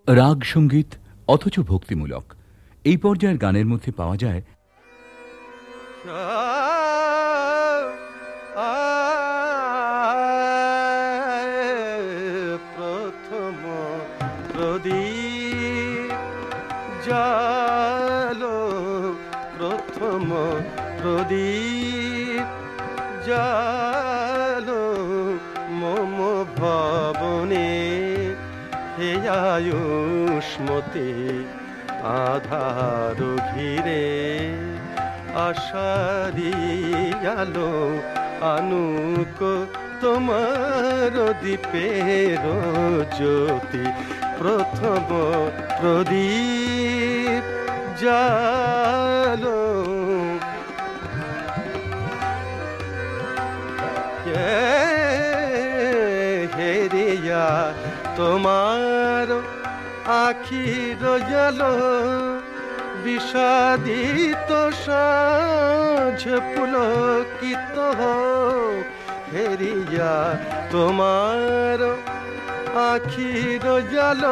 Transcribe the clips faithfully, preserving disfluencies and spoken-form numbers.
রাগ সঙ্গীত অথচ ভক্তিমূলক এই পর্যায়ের গানের মধ্যে পাওয়া যায় প্রথম প্রদীপ জালো, প্রথম প্রদীপ জালো মম ভবনে, হে আয়ুষ্মতি আধার ঘিরে আশারি আলো আনুক তোমার দীপের জ্যোতি। প্রথম প্রদীপ জালো, হেরিয়া তোমার আখির জালো বিষাদিত সাঁঝ পুলকিত, হেরিয়া তোমার আখির জালো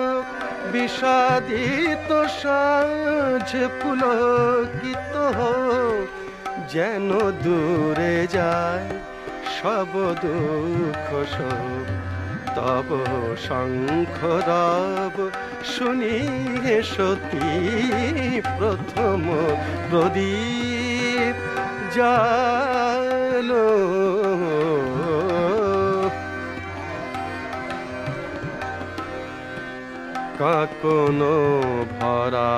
বিষাদিত সাঁঝ পুলকিত, যেন দূরে যায় সব দুঃখ সব, তব শঙ্খ রব শুনি সতী। প্রথম প্রদীপ জালো, কাকনো ভরা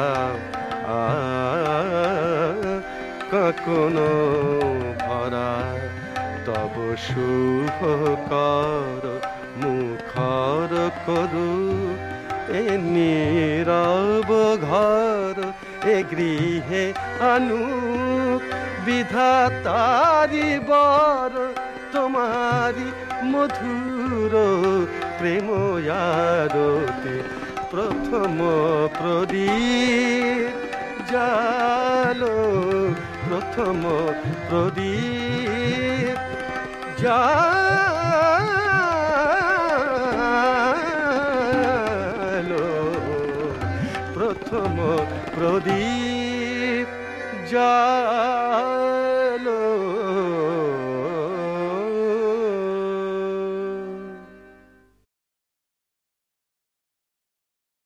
কাকনো ভরা তব শুভ কর মুখর করু, এ নীরব ঘর এ গৃহে আনু বিধাতারি বর, তোমারি মধুর প্রেম আরতি। প্রথম প্রদীপ জালো, প্রথম প্রদীপ জালো, প্রথম প্রদীপ জালো।